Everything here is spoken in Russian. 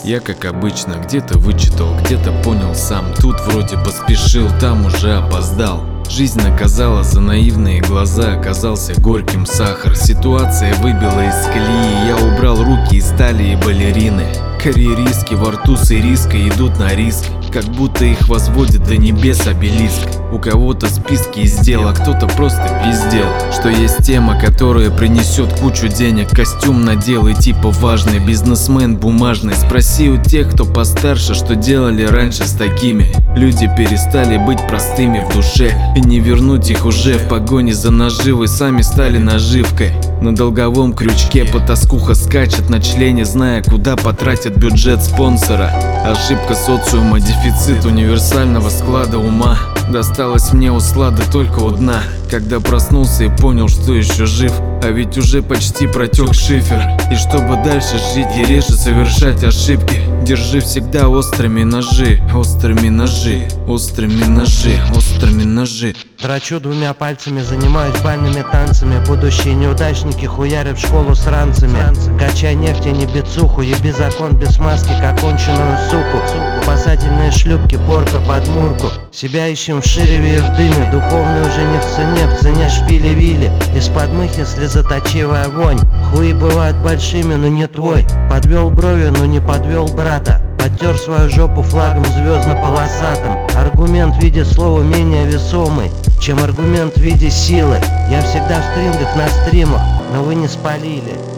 Я, как обычно, где-то вычитал, где-то понял сам. Тут вроде поспешил, там уже опоздал. Жизнь наказала за наивные глаза, оказался горьким сахар. Ситуация выбила из колеи, я убрал руки из талии балерины. Карьеристки во рту с ириской идут на риск, как будто их возводит до небес обелиск. У кого-то списки из дел, а кто-то просто пиздел. Что есть тема, которая принесет кучу денег. Костюм надел и типа важный, бизнесмен бумажный. Спроси у тех, кто постарше, что делали раньше с такими. Люди перестали быть простыми в душе, и не вернуть их уже в погоне за наживой. Сами стали наживкой. На долговом крючке потаскуха скачет на члене, зная, куда потратит бюджет спонсора. Ошибка социума, дефицит универсального склада ума. Досталось мне услада только у дна. Когда проснулся и понял, что еще жив, а ведь уже почти протек шифер. И чтобы дальше жить и реже совершать ошибки, держи всегда острыми ножи, острыми ножи, острыми ножи, острыми ножи. Драчу двумя пальцами, занимаюсь бальными танцами. Будущие неудачники хуярят в школу с ранцами. Качай нефть, а не бицуху, еби закон без маски, как конченую суку. Спасательные шлюпки, порка под мурку. Себя ищем в ширеве и в дыме. Духовный уже не в цене шпили-вили. Из-под мыхи слезоточивая вонь. Хуи бывают большими, но не твой. Подвел брови, но не подвел брата. Подтер свою жопу флагом звездно-полосатым. Аргумент в виде слова менее весомый, чем аргумент в виде силы. Я всегда в стрингах на стримах, но вы не спалили.